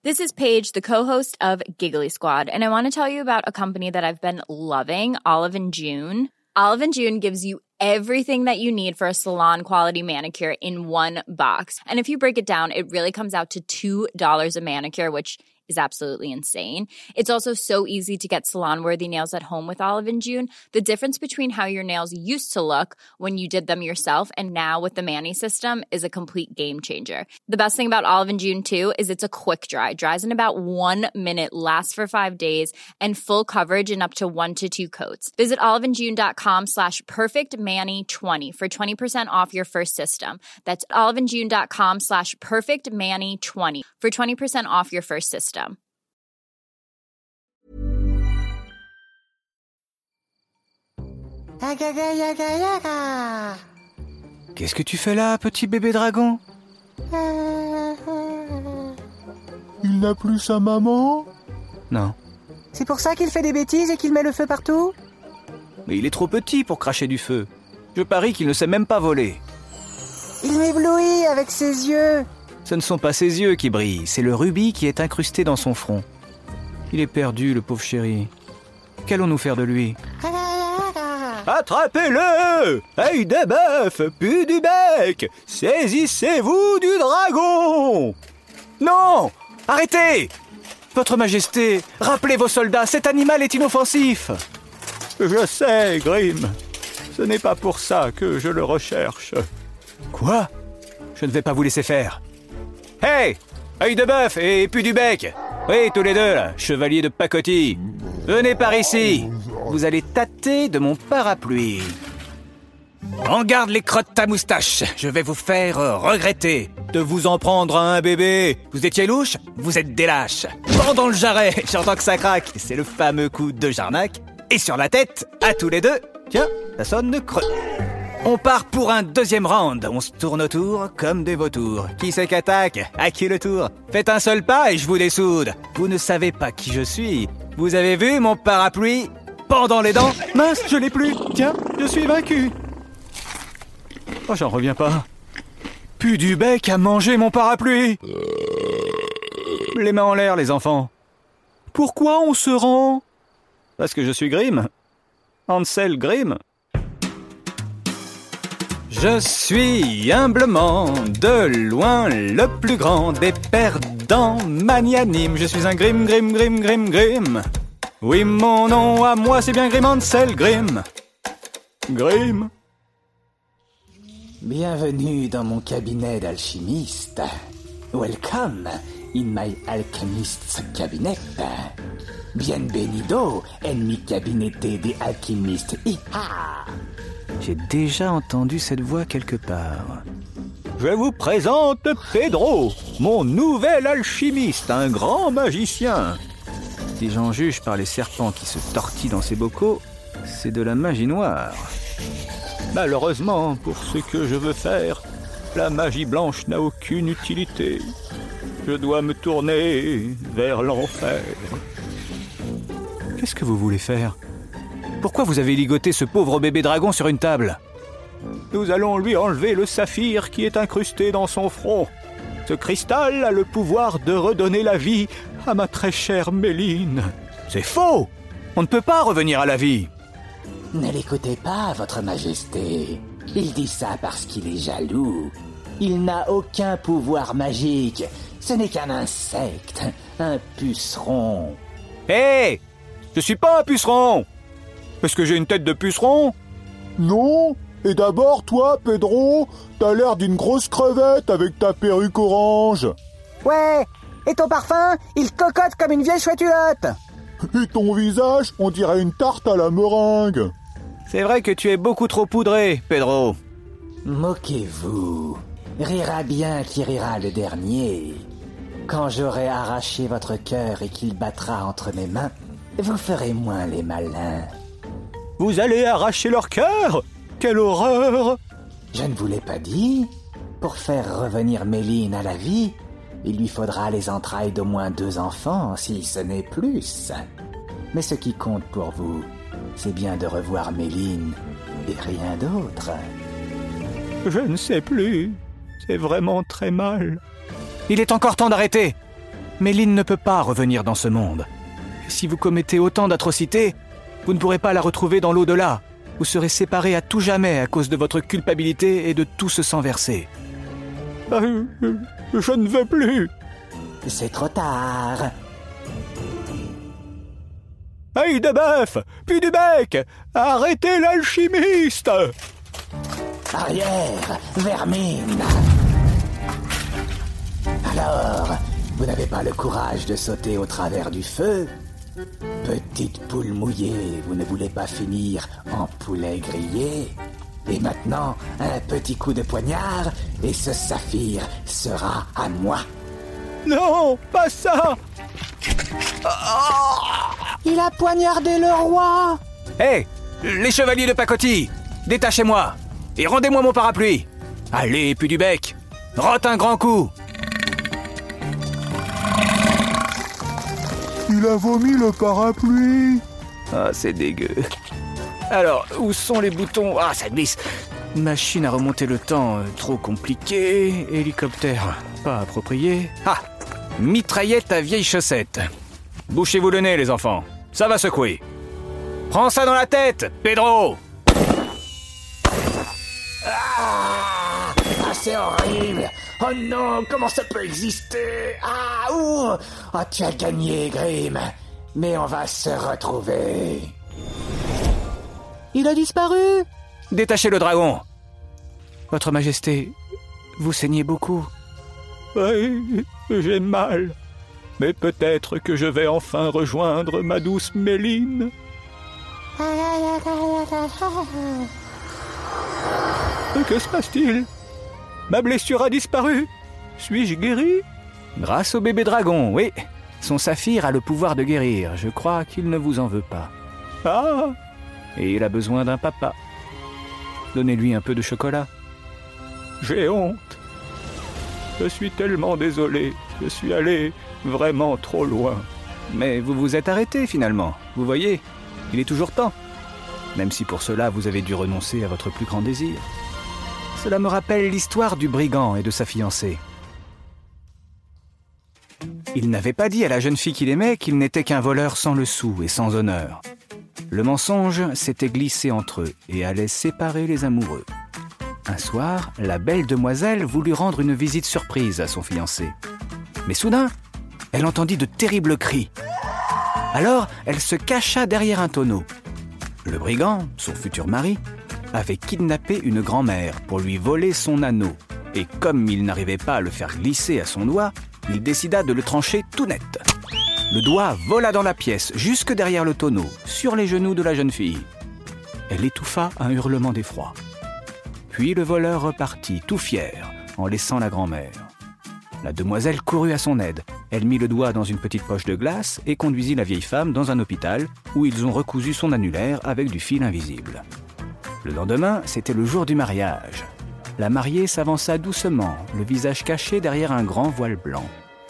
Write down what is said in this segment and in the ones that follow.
This is Paige, the co-host of Giggly Squad, and I want to tell you about a company that I've been loving, Olive & June. Olive & June gives you everything that you need for a salon-quality manicure in one box. And if you break it down, it really comes out to $2 a manicure, which is absolutely insane. It's also so easy to get salon-worthy nails at home with Olive & June. The difference between how your nails used to look when you did them yourself and now with the Mani system is a complete game changer. The best thing about Olive & June, too, is it's a quick dry. Dries in about 1 minute, lasts for 5 days, and full coverage in up to 1 to 2 coats. Visit oliveandjune.com/perfectmani20 for 20% off your first system. That's oliveandjune.com/perfectmani20 for 20% off your first system. Qu'est-ce que tu fais là, petit bébé dragon ? Il n'a plus sa maman ? Non. C'est pour ça qu'il fait des bêtises et qu'il met le feu partout ? Mais il est trop petit pour cracher du feu. Je parie qu'il ne sait même pas voler. Il m'éblouit avec ses yeux. Ce ne sont pas ses yeux qui brillent, c'est le rubis qui est incrusté dans son front. Il est perdu, le pauvre chéri. Qu'allons-nous faire de lui ? Attrapez-le ! Œil de bœuf, pu du bec, saisissez-vous du dragon ! Non ! Arrêtez ! Votre Majesté, rappelez vos soldats, cet animal est inoffensif. Je sais, Grimm. Ce n'est pas pour ça que je le recherche. Quoi ? Je ne vais pas vous laisser faire. Hey ! Œil de bœuf et pu du bec ! Oui, tous les deux, là, chevalier de pacotille. Venez par ici. Vous allez tâter de mon parapluie. En garde les crottes à moustache. Je vais vous faire regretter de vous en prendre à un bébé. Vous étiez louche, vous êtes des lâches. Pendant le jarret, j'entends que ça craque. C'est le fameux coup de Jarnac. Et sur la tête, à tous les deux. Tiens, ça sonne creux. On part pour un deuxième round. On se tourne autour comme des vautours. Qui c'est qu'attaque ? À qui le tour ? Faites un seul pas et je vous dessoude. Vous ne savez pas qui je suis. Vous avez vu mon parapluie pendant les dents ? Mince, je l'ai plus. Tiens, je suis vaincu. Oh, j'en reviens pas. Pu du bec à manger mon parapluie. Les mains en l'air, les enfants. Pourquoi on se rend ? Parce que je suis Grimm. Hansel Grimm. Je suis humblement, de loin, le plus grand des perdants magnanimes. Je suis un Grimm, Grimm, Grimm, Grimm, Grimm. Oui, mon nom à moi, c'est bien Grimm Hansel Grimm. Grimm. Bienvenue dans mon cabinet d'alchimiste. Welcome in my alchemist's cabinet. Bienvenido en mi gabinete de alchimiste. Iha! J'ai déjà entendu cette voix quelque part. Je vous présente Pedro, mon nouvel alchimiste, un grand magicien. Si j'en juge par les serpents qui se tortillent dans ces bocaux, c'est de la magie noire. Malheureusement, pour ce que je veux faire, la magie blanche n'a aucune utilité. Je dois me tourner vers l'enfer. Qu'est-ce que vous voulez faire ? Pourquoi vous avez ligoté ce pauvre bébé dragon sur une table ? Nous allons lui enlever le saphir qui est incrusté dans son front. Ce cristal a le pouvoir de redonner la vie à ma très chère Méline. C'est faux ! On ne peut pas revenir à la vie. Ne l'écoutez pas, votre majesté. Il dit ça parce qu'il est jaloux. Il n'a aucun pouvoir magique. Ce n'est qu'un insecte, un puceron. Hé ! Je suis pas un puceron ! Est-ce que j'ai une tête de puceron ? Non. Et d'abord, toi, Pedro, t'as l'air d'une grosse crevette avec ta perruque orange. Ouais, et ton parfum, il cocotte comme une vieille chouette-hulotte. Et ton visage, on dirait une tarte à la meringue. C'est vrai que tu es beaucoup trop poudré, Pedro. Moquez-vous. Rira bien qui rira le dernier. Quand j'aurai arraché votre cœur et qu'il battra entre mes mains, vous ferez moins les malins. Vous allez arracher leur cœur ? Quelle horreur ! Je ne vous l'ai pas dit. Pour faire revenir Méline à la vie, il lui faudra les entrailles d'au moins 2 enfants, si ce n'est plus. Mais ce qui compte pour vous, c'est bien de revoir Méline et rien d'autre. Je ne sais plus. C'est vraiment très mal. Il est encore temps d'arrêter. Méline ne peut pas revenir dans ce monde. Si vous commettez autant d'atrocités, vous ne pourrez pas la retrouver dans l'au-delà. Vous serez séparés à tout jamais à cause de votre culpabilité et de tout ce sang versé. Je ne veux plus. C'est trop tard. Œil de bœuf, puis du bec, arrêtez l'alchimiste. Arrière, vermine. Alors, vous n'avez pas le courage de sauter au travers du feu? Petite poule mouillée, vous ne voulez pas finir en poulet grillé? Et maintenant, un petit coup de poignard, et ce saphir sera à moi. Non, pas ça. Il a poignardé le roi. Hé, les chevaliers de pacotille, détachez-moi et rendez-moi mon parapluie. Allez, puis du bec, rote un grand coup. Il a vomi le parapluie. Ah, c'est dégueu. Alors, où sont les boutons? Ah, ça glisse. Machine à remonter le temps, trop compliqué. Hélicoptère, pas approprié. Ah, mitraillette à vieilles chaussettes. Bouchez-vous le nez, les enfants. Ça va secouer. Prends ça dans la tête, Pedro. Ah, c'est horrible. Oh non, comment ça peut exister? Ah, ouh. Oh, tu as gagné, Grim. Mais on va se retrouver. Il a disparu. Détachez le dragon. Votre Majesté, vous saignez beaucoup. Oui, j'ai mal. Mais peut-être que je vais enfin rejoindre ma douce Méline. Que se passe-t-il? Ma blessure a disparu. Suis-je guéri? Grâce au bébé dragon, oui. Son saphir a le pouvoir de guérir. Je crois qu'il ne vous en veut pas. Ah! Et il a besoin d'un papa. Donnez-lui un peu de chocolat. J'ai honte. Je suis tellement désolé. Je suis allé vraiment trop loin. Mais vous vous êtes arrêté finalement. Vous voyez, il est toujours temps. Même si pour cela vous avez dû renoncer à votre plus grand désir. Cela me rappelle l'histoire du brigand et de sa fiancée. Il n'avait pas dit à la jeune fille qu'il aimait qu'il n'était qu'un voleur sans le sou et sans honneur. Le mensonge s'était glissé entre eux et allait séparer les amoureux. Un soir, la belle demoiselle voulut rendre une visite surprise à son fiancé. Mais soudain, elle entendit de terribles cris. Alors, elle se cacha derrière un tonneau. Le brigand, son futur mari, avait kidnappé une grand-mère pour lui voler son anneau. Et comme il n'arrivait pas à le faire glisser à son doigt, il décida de le trancher tout net. Le doigt vola dans la pièce, jusque derrière le tonneau, sur les genoux de la jeune fille. Elle étouffa un hurlement d'effroi. Puis le voleur repartit, tout fier, en laissant la grand-mère. La demoiselle courut à son aide. Elle mit le doigt dans une petite poche de glace et conduisit la vieille femme dans un hôpital où ils ont recousu son annulaire avec du fil invisible. Le lendemain, c'était le jour du mariage. La mariée s'avança doucement, le visage caché derrière un grand voile blanc.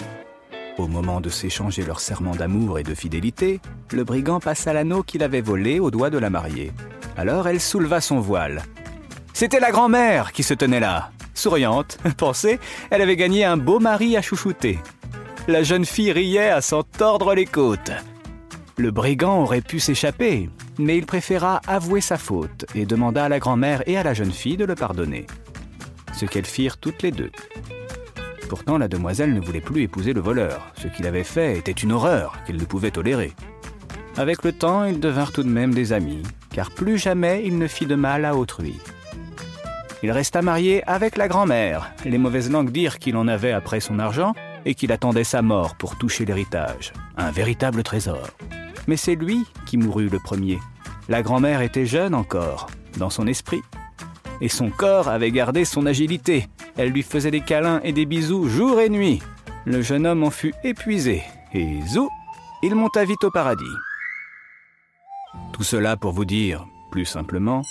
Au moment de s'échanger leur serment d'amour et de fidélité, le brigand passa l'anneau qu'il avait volé au doigt de la mariée. Alors elle souleva son voile. C'était la grand-mère qui se tenait là. Souriante, pensez, elle avait gagné un beau mari à chouchouter. La jeune fille riait à s'en tordre les côtes. Le brigand aurait pu s'échapper, mais il préféra avouer sa faute et demanda à la grand-mère et à la jeune fille de le pardonner. Ce qu'elles firent toutes les deux. Pourtant, la demoiselle ne voulait plus épouser le voleur. Ce qu'il avait fait était une horreur qu'elle ne pouvait tolérer. Avec le temps, ils devinrent tout de même des amis, car plus jamais il ne fit de mal à autrui. Il resta marié avec la grand-mère. Les mauvaises langues dirent qu'il en avait après son argent et qu'il attendait sa mort pour toucher l'héritage. Un véritable trésor. Mais c'est lui qui mourut le premier. La grand-mère était jeune encore, dans son esprit. Et son corps avait gardé son agilité. Elle lui faisait des câlins et des bisous jour et nuit. Le jeune homme en fut épuisé. Et zou, il monta vite au paradis. Tout cela pour vous dire, plus simplement,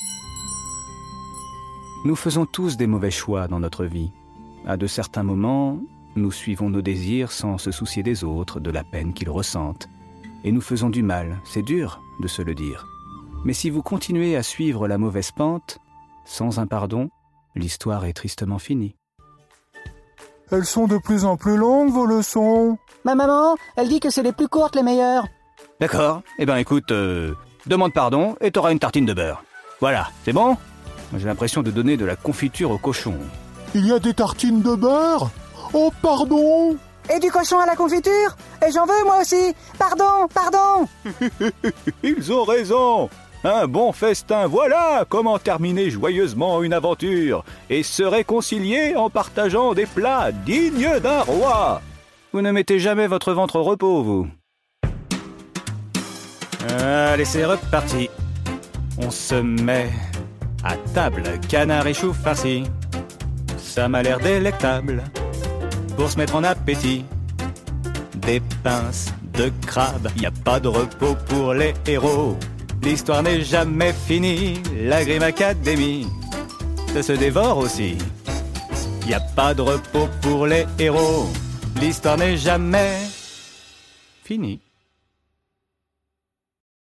nous faisons tous des mauvais choix dans notre vie. À de certains moments, nous suivons nos désirs sans se soucier des autres, de la peine qu'ils ressentent. Et nous faisons du mal, c'est dur de se le dire. Mais si vous continuez à suivre la mauvaise pente, sans un pardon, l'histoire est tristement finie. Elles sont de plus en plus longues, vos leçons. Ma maman, elle dit que c'est les plus courtes les meilleures. D'accord. Eh ben écoute, demande pardon et t'auras une tartine de beurre. Voilà, c'est bon? J'ai l'impression de donner de la confiture au cochon. Il y a des tartines de beurre? Oh, pardon! Et du cochon à la confiture? Et j'en veux moi aussi. Pardon, pardon. Ils ont raison. Un bon festin, voilà comment terminer joyeusement une aventure et se réconcilier en partageant des plats dignes d'un roi. Vous ne mettez jamais votre ventre au repos, vous. Allez, c'est reparti. On se met à table, canard et chou farci. Ça m'a l'air délectable pour se mettre en appétit. Des pinces de crabe, y a pas de repos pour les héros. L'histoire n'est jamais finie, la Grimm Academy, ça se dévore aussi. Y a pas de repos pour les héros, l'histoire n'est jamais finie.